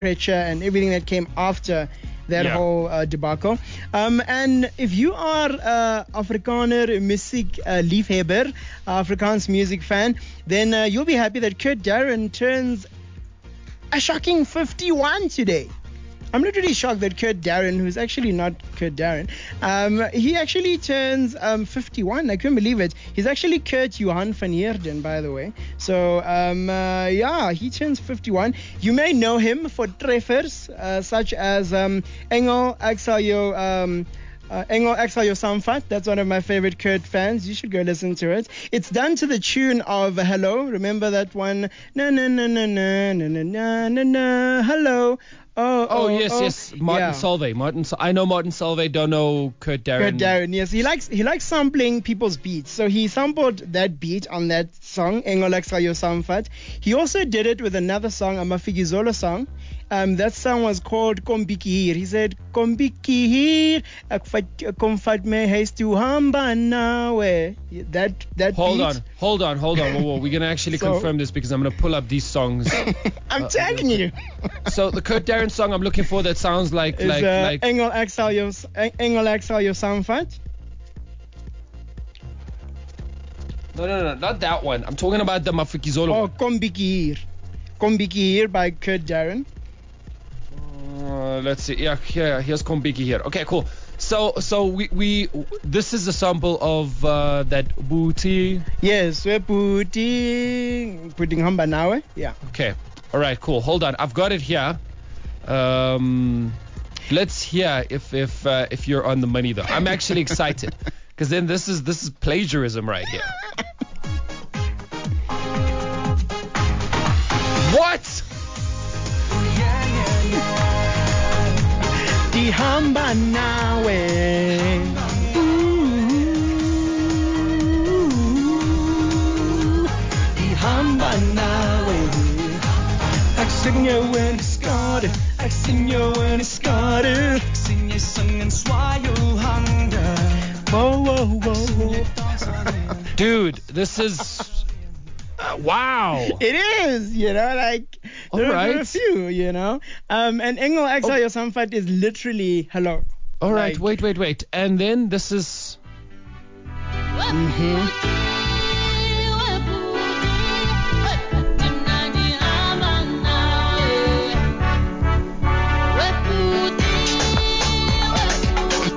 pressure and everything that came after that Yeah. whole debacle. And if you are Afrikaner music liefhebber, Afrikaans music fan, then you'll be happy that Kurt Darren turns a shocking 51 today. I'm literally shocked that Kurt Darren, who's actually not Kurt Darren, he actually turns 51. I couldn't believe it. He's actually Kurt Johan van Heerden, by the way. So, yeah, he turns 51. You may know him for treffers such as Engel, Axel Yo Samfat. That's one of my favorite Kurt fans. You should go listen to it. It's done to the tune of Hello. Remember that one? Na na na na na na na na na na. Hello. Oh, yes. Martin Solveig. I know Martin Solveig, don't know Kurt Darren. Kurt Darren, yes. He likes sampling people's beats. So he sampled that beat on that song, Engel Yo Samfat. He also did it with another song, a Mafikizolo song. That song was called Kombiki Hir. He said, Kombiki Hir, Komfat me haste to hamba nawe. That Hold on. Whoa. We're going to actually confirm this because I'm going to pull up these songs. I'm telling you. So the Kurt Darren song I'm looking for that sounds like Engel Yo Samfat. No, not that one. I'm talking about the Mafikizolo Oh, one. Kombiki Hir by Kurt Darren. Let's see. Yeah, here's Kombiki here. Okay, cool. So we this is a sample of that booty. Yes, we're putting hamba nawe. Yeah. Okay. All right, cool. Hold on. I've got it here. Let's hear if you're on the money though. I'm actually excited because then this is plagiarism right here. What? Di hamba nawe. Di hamba nawe. Ek sing jou in die skade. Ek sing jou in die skade. Ek sing jy sing en swaai jou hande. Whoa. Dude, this is wow. It is, like there are a few, and Engel Yo Samfat is literally hello. All right, wait. And then this is